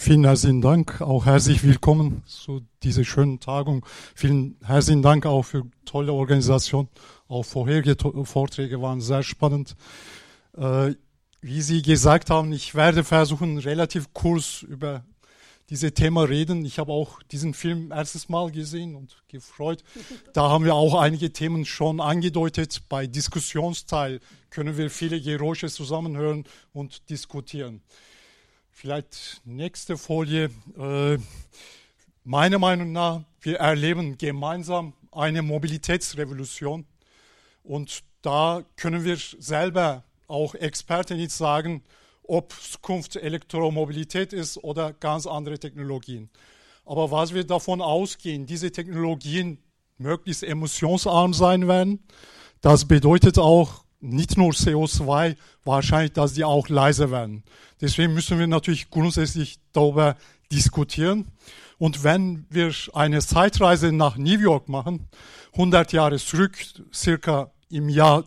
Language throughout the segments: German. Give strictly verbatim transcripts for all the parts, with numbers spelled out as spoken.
Vielen herzlichen Dank, auch herzlich willkommen zu dieser schönen Tagung. Vielen herzlichen Dank auch für tolle Organisation. Auch vorherige Vorträge waren sehr spannend. Äh, wie Sie gesagt haben, ich werde versuchen, relativ kurz über dieses Thema reden. Ich habe auch diesen Film erstes Mal gesehen und gefreut. Da haben wir auch einige Themen schon angedeutet. Bei Diskussionsteil können wir viele Geräusche zusammenhören und diskutieren. Vielleicht nächste Folie. Äh, meiner Meinung nach, wir erleben gemeinsam eine Mobilitätsrevolution. Und da können wir selber auch Experten nicht sagen, ob Zukunft Elektromobilität ist oder ganz andere Technologien. Aber was wir davon ausgehen, diese Technologien möglichst emissionsarm sein werden, das bedeutet auch nicht nur C O zwei, wahrscheinlich, dass die auch leiser werden. Deswegen müssen wir natürlich grundsätzlich darüber diskutieren. Und wenn wir eine Zeitreise nach New York machen, hundert Jahre zurück, circa im Jahr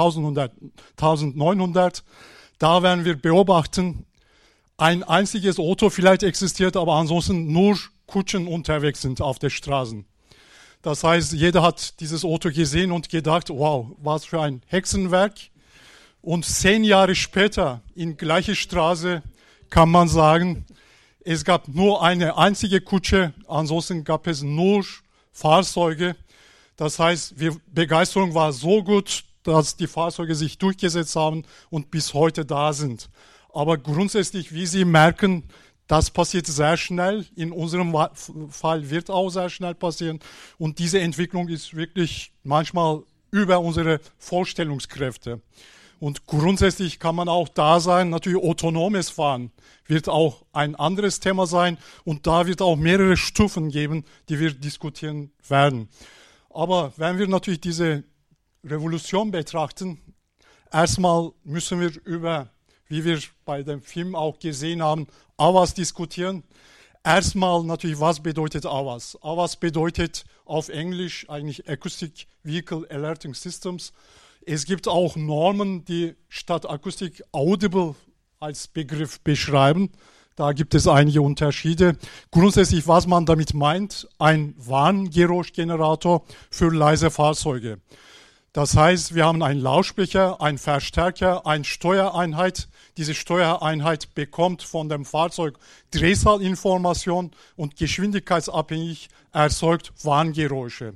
neunzehnhundert, da werden wir beobachten, ein einziges Auto vielleicht existiert, aber ansonsten nur Kutschen unterwegs sind auf den Straßen. Das heißt, jeder hat dieses Auto gesehen und gedacht, wow, was für ein Hexenwerk. Und zehn Jahre später, in gleicher Straße, kann man sagen, es gab nur eine einzige Kutsche, ansonsten gab es nur Fahrzeuge. Das heißt, die Begeisterung war so gut, dass die Fahrzeuge sich durchgesetzt haben und bis heute da sind. Aber grundsätzlich, wie Sie merken, das passiert sehr schnell. In unserem Fall wird auch sehr schnell passieren. Und diese Entwicklung ist wirklich manchmal über unsere Vorstellungskräfte. Und grundsätzlich kann man auch da sein, natürlich autonomes Fahren wird auch ein anderes Thema sein. Und da wird auch mehrere Stufen geben, die wir diskutieren werden. Aber wenn wir natürlich diese Revolution betrachten, erstmal müssen wir über, wie wir bei dem Film auch gesehen haben, A W A S diskutieren. Erstmal natürlich, was bedeutet A W A S? A W A S bedeutet auf Englisch eigentlich Acoustic Vehicle Alerting Systems. Es gibt auch Normen, die statt Acoustic Audible als Begriff beschreiben. Da gibt es einige Unterschiede. Grundsätzlich, was man damit meint, ein Warngeräuschgenerator für leise Fahrzeuge. Das heißt, wir haben einen Lautsprecher, einen Verstärker, eine Steuereinheit. Diese Steuereinheit bekommt von dem Fahrzeug Drehzahlinformation und geschwindigkeitsabhängig erzeugt Warngeräusche.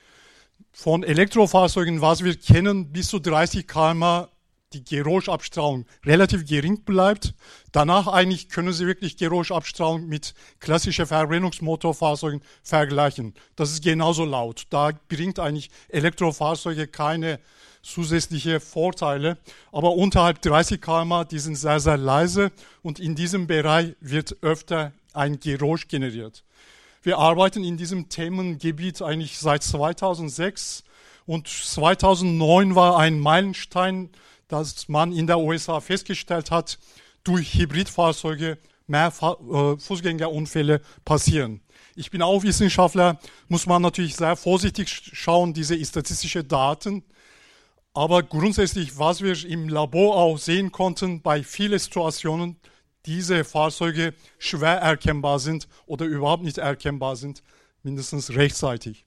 Von Elektrofahrzeugen, was wir kennen, bis zu dreißig Kilometer pro Stunde die Geräuschabstrahlung relativ gering bleibt. Danach eigentlich können Sie wirklich Geräuschabstrahlung mit klassischen Verbrennungsmotorfahrzeugen vergleichen. Das ist genauso laut. Da bringt eigentlich Elektrofahrzeuge keine zusätzliche Vorteile. Aber unterhalb dreißig Kilometer pro Stunde, die sind sehr, sehr leise und in diesem Bereich wird öfter ein Geräusch generiert. Wir arbeiten in diesem Themengebiet eigentlich seit zweitausendsechs und zweitausendneun war ein Meilenstein, dass man in der U S A festgestellt hat, durch Hybridfahrzeuge mehr Fußgängerunfälle passieren. Ich bin auch Wissenschaftler, muss man natürlich sehr vorsichtig schauen, diese statistischen Daten. Aber grundsätzlich, was wir im Labor auch sehen konnten, bei vielen Situationen, diese Fahrzeuge schwer erkennbar sind oder überhaupt nicht erkennbar sind, mindestens rechtzeitig.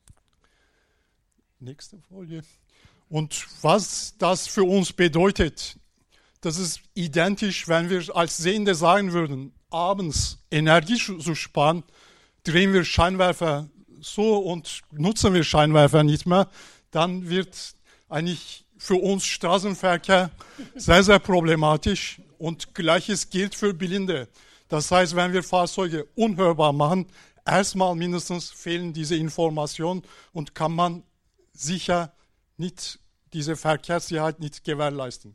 Nächste Folie. Und was das für uns bedeutet, das ist identisch, wenn wir als Sehende sagen würden, abends Energie zu sparen, drehen wir Scheinwerfer so und nutzen wir Scheinwerfer nicht mehr, dann wird eigentlich für uns Straßenverkehr sehr, sehr problematisch. Und Gleiches gilt für Blinde. Das heißt, wenn wir Fahrzeuge unhörbar machen, erstmal mindestens fehlen diese Informationen und kann man sicher nicht diese Verkehrssicherheit nicht gewährleisten.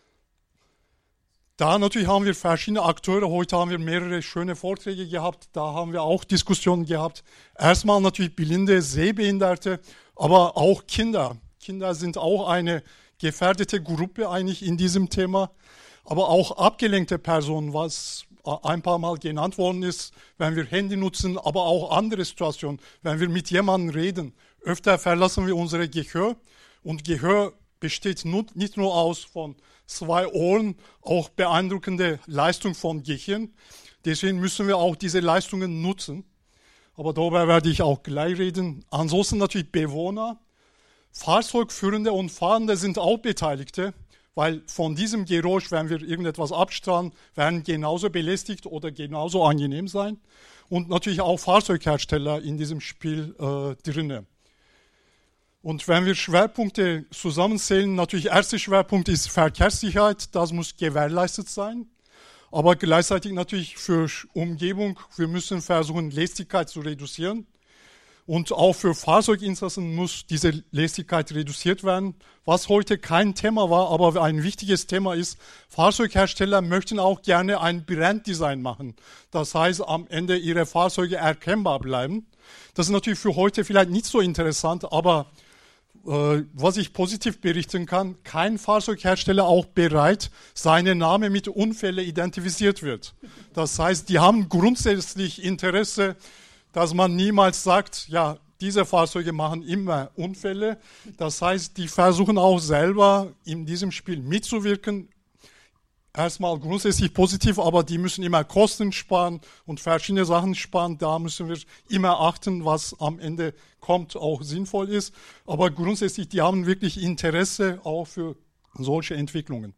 Da natürlich haben wir verschiedene Akteure. Heute haben wir mehrere schöne Vorträge gehabt. Da haben wir auch Diskussionen gehabt. Erstmal natürlich Blinde, Sehbehinderte, aber auch Kinder. Kinder sind auch eine gefährdete Gruppe eigentlich in diesem Thema. Aber auch abgelenkte Personen, was ein paar Mal genannt worden ist, wenn wir Handy nutzen, aber auch andere Situationen, wenn wir mit jemandem reden. Öfter verlassen wir unsere Gehör. Und Gehör besteht nicht nur aus von zwei Ohren, auch beeindruckende Leistung von Gehirn. Deswegen müssen wir auch diese Leistungen nutzen. Aber darüber werde ich auch gleich reden. Ansonsten natürlich Bewohner, Fahrzeugführende und Fahrende sind auch Beteiligte, weil von diesem Geräusch, wenn wir irgendetwas abstrahlen, werden genauso belästigt oder genauso angenehm sein. Und natürlich auch Fahrzeughersteller in diesem Spiel äh, drinne. Und wenn wir Schwerpunkte zusammenzählen, natürlich erster Schwerpunkt ist Verkehrssicherheit, das muss gewährleistet sein. Aber gleichzeitig natürlich für Umgebung, wir müssen versuchen, Lästigkeit zu reduzieren. Und auch für Fahrzeuginsassen muss diese Lästigkeit reduziert werden, was heute kein Thema war, aber ein wichtiges Thema ist, Fahrzeughersteller möchten auch gerne ein Branddesign machen. Das heißt, am Ende ihre Fahrzeuge erkennbar bleiben. Das ist natürlich für heute vielleicht nicht so interessant, aber äh, was ich positiv berichten kann, kein Fahrzeughersteller auch bereit, seine Name mit Unfällen identifiziert wird. Das heißt, die haben grundsätzlich Interesse, dass man niemals sagt, ja, diese Fahrzeuge machen immer Unfälle. Das heißt, die versuchen auch selber in diesem Spiel mitzuwirken. Erstmal grundsätzlich positiv, aber die müssen immer Kosten sparen und verschiedene Sachen sparen. Da müssen wir immer achten, was am Ende kommt, auch sinnvoll ist. Aber grundsätzlich, die haben wirklich Interesse auch für solche Entwicklungen.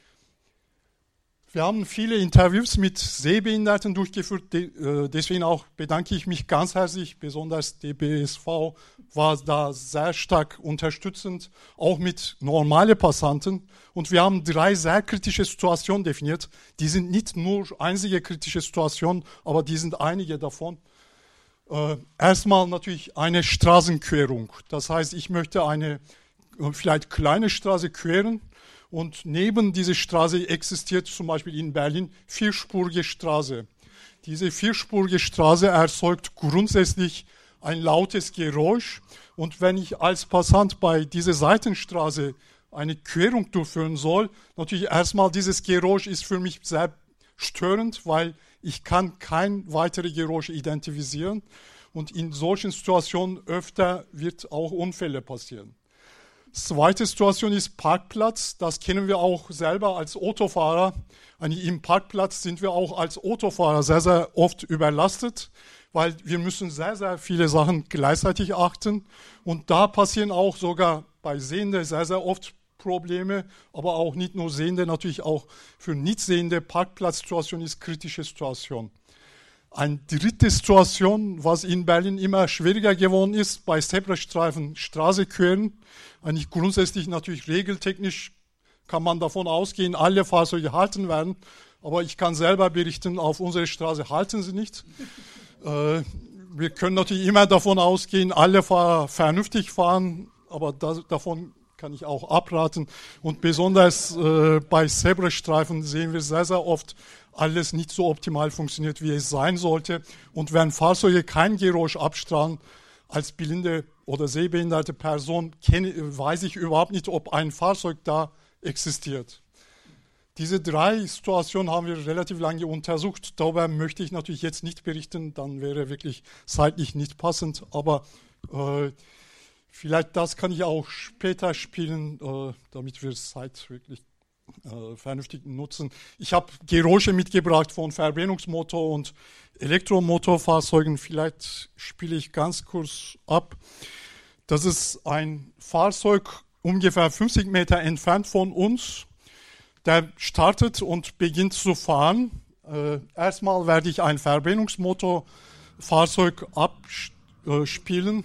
Wir haben viele Interviews mit Sehbehinderten durchgeführt, deswegen auch bedanke ich mich ganz herzlich, besonders D B S V war da sehr stark unterstützend, auch mit normalen Passanten. Und wir haben drei sehr kritische Situationen definiert. Die sind nicht nur einzige kritische Situationen, aber die sind einige davon. Erstmal natürlich eine Straßenquerung. Das heißt, ich möchte eine vielleicht kleine Straße queren. Und neben dieser Straße existiert zum Beispiel in Berlin vierspurige Straße. Diese vierspurige Straße erzeugt grundsätzlich ein lautes Geräusch. Und wenn ich als Passant bei dieser Seitenstraße eine Querung durchführen soll, natürlich erstmal dieses Geräusch ist für mich sehr störend, weil ich kann kein weiteres Geräusch identifizieren. Und in solchen Situationen öfter wird auch Unfälle passieren. Zweite Situation ist Parkplatz. Das kennen wir auch selber als Autofahrer. Im Parkplatz sind wir auch als Autofahrer sehr, sehr oft überlastet, weil wir müssen sehr, sehr viele Sachen gleichzeitig achten. Und da passieren auch sogar bei Sehenden sehr, sehr oft Probleme, aber auch nicht nur Sehende, natürlich auch für Nichtsehende. Parkplatzsituation ist kritische Situation. Eine dritte Situation, was in Berlin immer schwieriger geworden ist, bei Zebrastreifen Straße queren. Eigentlich grundsätzlich natürlich regeltechnisch kann man davon ausgehen, alle Fahrzeuge halten werden. Aber ich kann selber berichten, auf unserer Straße halten sie nicht. Äh, wir können natürlich immer davon ausgehen, alle Fahrer vernünftig fahren, aber das, davon kann ich auch abraten. Und besonders äh, bei Zebrastreifen sehen wir sehr, sehr oft, alles nicht so optimal funktioniert, wie es sein sollte. Und wenn Fahrzeuge kein Geräusch abstrahlen, als blinde oder sehbehinderte Person kenne, weiß ich überhaupt nicht, ob ein Fahrzeug da existiert. Diese drei Situationen haben wir relativ lange untersucht. Darüber möchte ich natürlich jetzt nicht berichten, dann wäre wirklich zeitlich nicht passend. Aber äh, vielleicht das kann ich auch später spielen, äh, damit wir Zeit wirklich Äh, vernünftig nutzen. Ich habe Geräusche mitgebracht von Verbrennungsmotor- und Elektromotorfahrzeugen. Vielleicht spiele ich ganz kurz ab. Das ist ein Fahrzeug ungefähr fünfzig Meter entfernt von uns. Der startet und beginnt zu fahren. Äh, erstmal werde ich ein Verbrennungsmotorfahrzeug abspielen.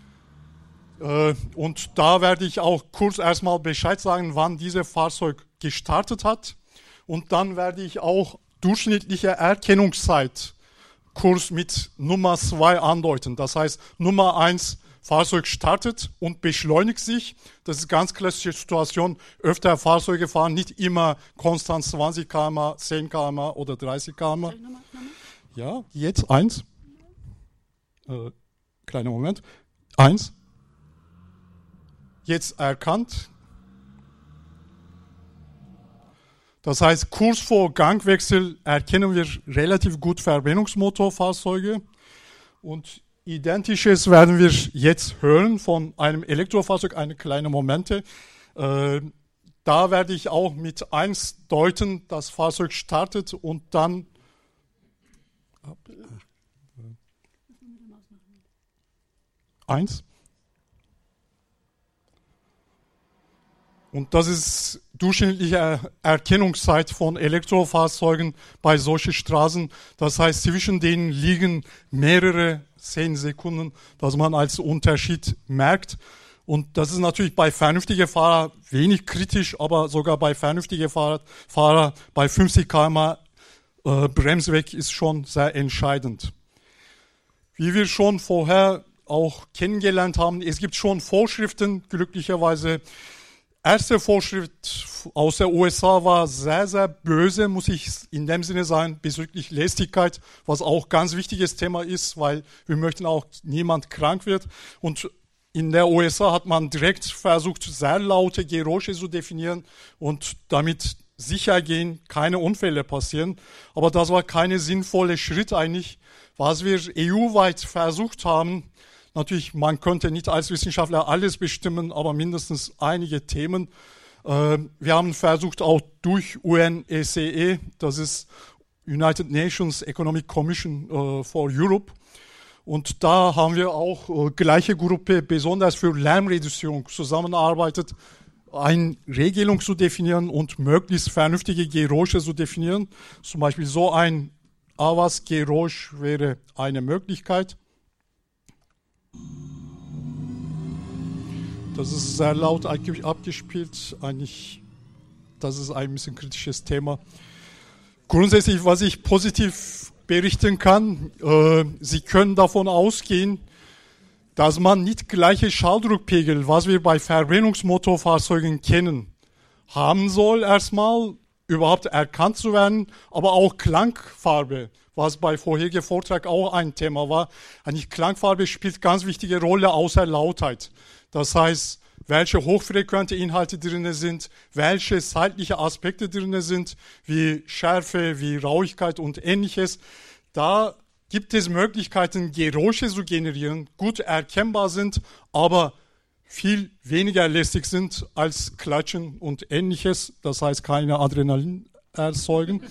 Äh, und da werde ich auch kurz erstmal Bescheid sagen, wann dieses Fahrzeug gestartet hat. Und dann werde ich auch durchschnittliche Erkennungszeit kurz mit Nummer zwei andeuten. Das heißt, Nummer eins, Fahrzeug startet und beschleunigt sich. Das ist eine ganz klassische Situation. Öfter Fahrzeuge fahren nicht immer konstant zwanzig Kilometer pro Stunde, zehn Kilometer pro Stunde oder dreißig Kilometer pro Stunde. Ja, jetzt eins. Äh, kleiner Moment. Eins. Jetzt erkannt. Das heißt, kurz vor Gangwechsel erkennen wir relativ gut Verbrennungsmotorfahrzeuge. Und Identisches werden wir jetzt hören von einem Elektrofahrzeug, eine kleine Momente. Äh, da werde ich auch mit eins deuten, das Fahrzeug startet und dann Eins. Und das ist durchschnittliche Erkennungszeit von Elektrofahrzeugen bei solchen Straßen. Das heißt, zwischen denen liegen mehrere zehn Sekunden, dass man als Unterschied merkt. Und das ist natürlich bei vernünftigen Fahrern wenig kritisch, aber sogar bei vernünftigen Fahrer, Fahrer bei fünfzig Kilometer pro Stunde äh, Bremsweg ist schon sehr entscheidend. Wie wir schon vorher auch kennengelernt haben, es gibt schon Vorschriften, glücklicherweise. Erste Vorschrift aus der U S A war sehr, sehr böse, muss ich in dem Sinne sagen, bezüglich Lästigkeit, was auch ganz wichtiges Thema ist, weil wir möchten auch niemand krank wird. Und in der U S A hat man direkt versucht, sehr laute Geräusche zu definieren und damit sicher gehen, keine Unfälle passieren. Aber das war keine sinnvolle Schritt eigentlich. Was wir E U-weit versucht haben, natürlich, man könnte nicht als Wissenschaftler alles bestimmen, aber mindestens einige Themen. Äh, wir haben versucht, auch durch U N E C E, das ist United Nations Economic Commission äh, for Europe, und da haben wir auch äh, gleiche Gruppe, besonders für Lärmreduzierung zusammenarbeitet, eine Regelung zu definieren und möglichst vernünftige Geräusche zu definieren. Zum Beispiel so ein Avas-Geräusch wäre eine Möglichkeit. Das ist sehr laut abgespielt. Eigentlich, das ist ein bisschen kritisches Thema. Grundsätzlich, was ich positiv berichten kann, äh, Sie können davon ausgehen, dass man nicht gleiche Schalldruckpegel, was wir bei Verbrennungsmotorfahrzeugen kennen, haben soll erstmal, überhaupt erkannt zu werden, aber auch Klangfarbe, was bei vorherigen Vortrag auch ein Thema war. Eigentlich Klangfarbe spielt ganz wichtige Rolle außer Lautheit. Das heißt, welche hochfrequente Inhalte drin sind, welche zeitliche Aspekte drin sind, wie Schärfe, wie Rauigkeit und Ähnliches. Da gibt es Möglichkeiten, Geräusche zu generieren, gut erkennbar sind, aber viel weniger lästig sind als Klatschen und Ähnliches. Das heißt, keine Adrenalin erzeugen.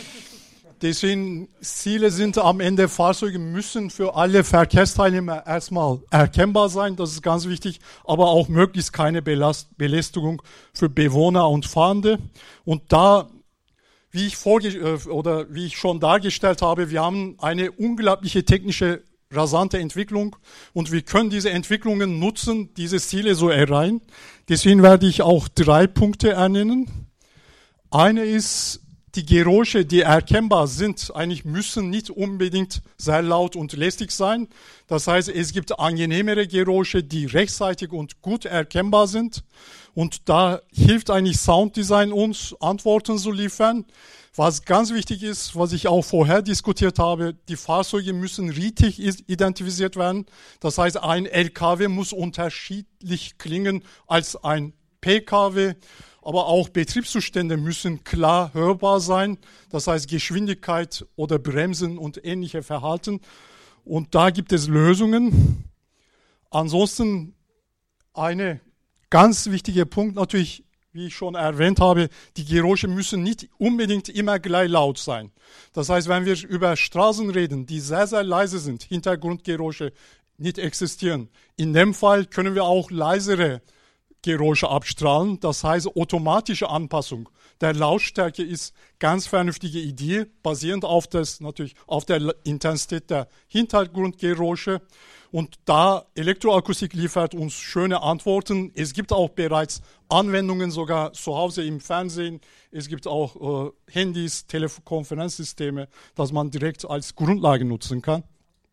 Deswegen, Ziele sind am Ende, Fahrzeuge müssen für alle Verkehrsteilnehmer erstmal erkennbar sein, das ist ganz wichtig, aber auch möglichst keine Belast- Belästigung für Bewohner und Fahrende. Und da, wie ich, vorge- oder wie ich schon dargestellt habe, wir haben eine unglaubliche technische, rasante Entwicklung und wir können diese Entwicklungen nutzen, diese Ziele so erreichen. Deswegen werde ich auch drei Punkte ernennen. Eine ist, die Geräusche, die erkennbar sind, eigentlich müssen nicht unbedingt sehr laut und lästig sein. Das heißt, es gibt angenehmere Geräusche, die rechtzeitig und gut erkennbar sind. Und da hilft eigentlich Sounddesign uns, Antworten zu liefern. Was ganz wichtig ist, was ich auch vorher diskutiert habe, die Fahrzeuge müssen richtig identifiziert werden. Das heißt, ein L K W muss unterschiedlich klingen als ein P K W. Aber auch Betriebszustände müssen klar hörbar sein, das heißt Geschwindigkeit oder Bremsen und ähnliche Verhalten. Und da gibt es Lösungen. Ansonsten ein ganz wichtiger Punkt natürlich, wie ich schon erwähnt habe, die Geräusche müssen nicht unbedingt immer gleich laut sein. Das heißt, wenn wir über Straßen reden, die sehr, sehr leise sind, Hintergrundgeräusche nicht existieren, in dem Fall können wir auch leisere Geräusche abstrahlen, das heißt automatische Anpassung der Lautstärke ist ganz vernünftige Idee, basierend auf das natürlich auf der Intensität der Hintergrundgeräusche und da Elektroakustik liefert uns schöne Antworten. Es gibt auch bereits Anwendungen sogar zu Hause im Fernsehen. Es gibt auch äh, Handys, Telekonferenzsysteme, das man direkt als Grundlage nutzen kann.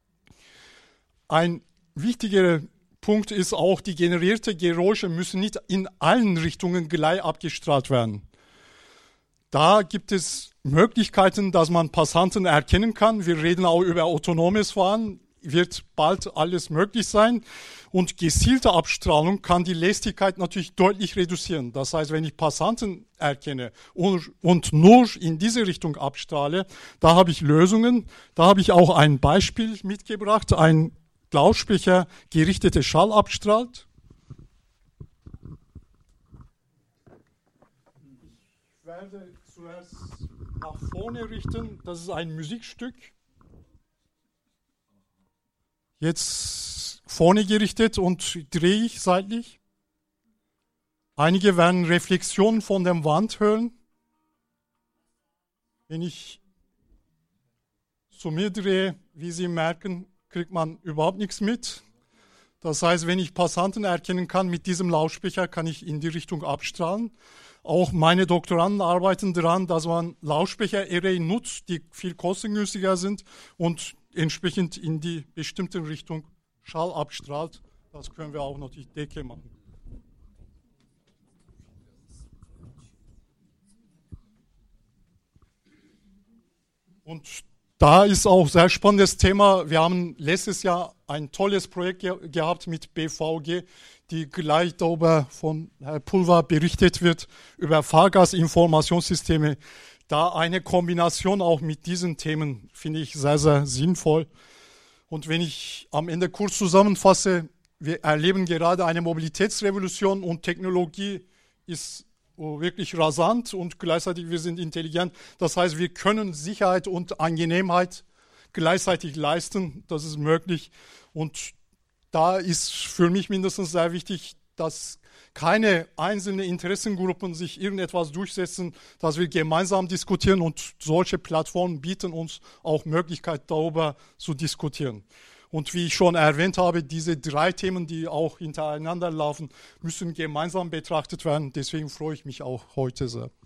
Ein wichtiger Punkt ist auch, die generierten Geräusche müssen nicht in allen Richtungen gleich abgestrahlt werden. Da gibt es Möglichkeiten, dass man Passanten erkennen kann. Wir reden auch über autonomes Fahren, wird bald alles möglich sein. Und gezielte Abstrahlung kann die Lästigkeit natürlich deutlich reduzieren. Das heißt, wenn ich Passanten erkenne und, und nur in diese Richtung abstrahle, da habe ich Lösungen. Da habe ich auch ein Beispiel mitgebracht, ein Lautsprecher gerichtete Schall abstrahlt. Ich werde zuerst nach vorne richten. Das ist ein Musikstück. jetzt vorne gerichtet und drehe ich seitlich. Einige werden Reflexionen von der Wand hören. Wenn ich zu mir drehe, wie Sie merken, kriegt man überhaupt nichts mit. Das heißt, wenn ich Passanten erkennen kann mit diesem Lautsprecher, kann ich in die Richtung abstrahlen. Auch meine Doktoranden arbeiten daran, dass man Lautsprecher-Array nutzt, die viel kostengünstiger sind und entsprechend in die bestimmte Richtung Schall abstrahlt. Das können wir auch noch die Decke machen. Und da ist auch ein sehr spannendes Thema. Wir haben letztes Jahr ein tolles Projekt ge gehabt mit B V G, die gleich darüber von Herrn Pulver berichtet wird, über Fahrgastinformationssysteme. Da eine Kombination auch mit diesen Themen finde ich sehr, sehr sinnvoll. Und wenn ich am Ende kurz zusammenfasse, wir erleben gerade eine Mobilitätsrevolution und Technologie ist wirklich rasant und gleichzeitig wir sind intelligent. Das heißt, wir können Sicherheit und Angenehmheit gleichzeitig leisten. Das ist möglich. Und da ist für mich mindestens sehr wichtig, dass keine einzelnen Interessengruppen sich irgendetwas durchsetzen, dass wir gemeinsam diskutieren und solche Plattformen bieten uns auch Möglichkeit, darüber zu diskutieren. Und wie ich schon erwähnt habe, diese drei Themen, die auch hintereinander laufen, müssen gemeinsam betrachtet werden. Deswegen freue ich mich auch heute sehr.